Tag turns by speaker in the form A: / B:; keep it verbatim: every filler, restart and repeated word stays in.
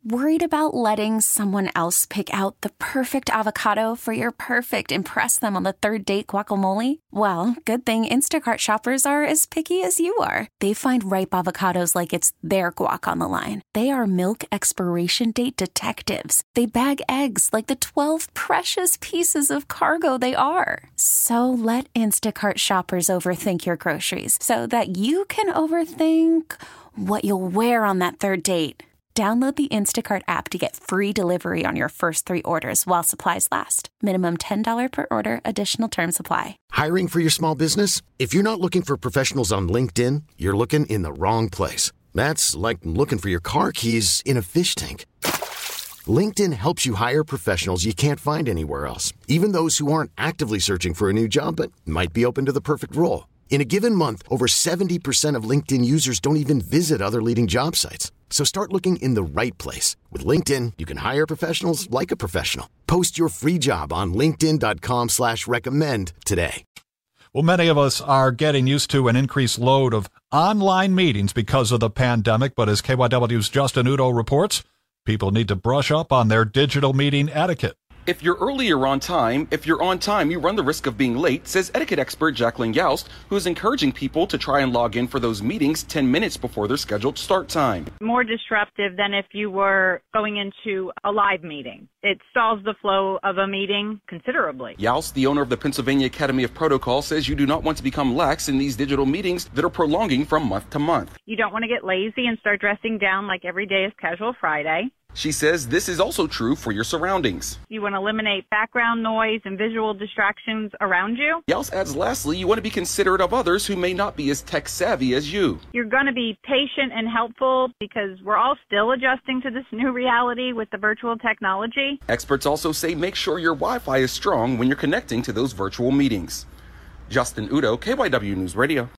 A: Worried about letting someone else pick out the perfect avocado for your perfect impress them on the third date guacamole? Well, good thing Instacart shoppers are as picky as you are. They find ripe avocados like it's their guac on the line. They are milk expiration date detectives. They bag eggs like the twelve precious pieces of cargo they are. So let Instacart shoppers overthink your groceries so that you can overthink what you'll wear on that third date. Download the Instacart app to get free delivery on your first three orders while supplies last. Minimum ten dollars per order. Additional terms apply.
B: Hiring for your small business? If you're not looking for professionals on LinkedIn, you're looking in the wrong place. That's like looking for your car keys in a fish tank. LinkedIn helps you hire professionals you can't find anywhere else, even those who aren't actively searching for a new job but might be open to the perfect role. In a given month, over seventy percent of LinkedIn users don't even visit other leading job sites. So start looking in the right place. With LinkedIn, you can hire professionals like a professional. Post your free job on linkedin dot com slash recommend today.
C: Well, many of us are getting used to an increased load of online meetings because of the pandemic. But as K Y W's Justin Udo reports, people need to brush up on their digital meeting etiquette.
D: If you're early, you're on time. If you're on time, you run the risk of being late, says etiquette expert Jacqueline Youst, who is encouraging people to try and log in for those meetings ten minutes before their scheduled start time.
E: More disruptive than if you were going into a live meeting. It stalls the flow of a meeting considerably.
D: Youst, the owner of the Pennsylvania Academy of Protocol, says you do not want to become lax in these digital meetings that are prolonging from month to month.
E: You don't want to get lazy and start dressing down like every day is casual Friday.
D: She says this is also true for your surroundings.
E: You want to eliminate background noise and visual distractions around you.
D: Youst adds, lastly, you want to be considerate of others who may not be as tech savvy as you.
E: You're going to be patient and helpful because we're all still adjusting to this new reality with the virtual technology.
D: Experts also say make sure your Wi-Fi is strong when you're connecting to those virtual meetings. Justin Udo, K Y W News Radio.